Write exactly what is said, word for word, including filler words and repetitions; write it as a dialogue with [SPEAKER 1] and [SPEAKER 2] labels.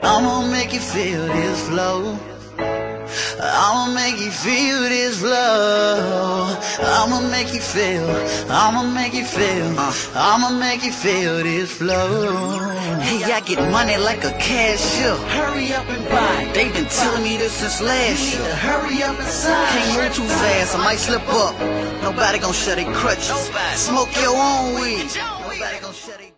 [SPEAKER 1] I'ma make you feel this flow. I'ma make you feel this flow. I'ma make you feel, I'ma make you feel, uh, I'ma make you feel this flow. Hey, I get money like a cashier. Hurry up and buy. They've been telling me this since last year. Hurry up and sign. Can't move too fast, I might slip up. Nobody gon' shut their crutches. Smoke your own weed.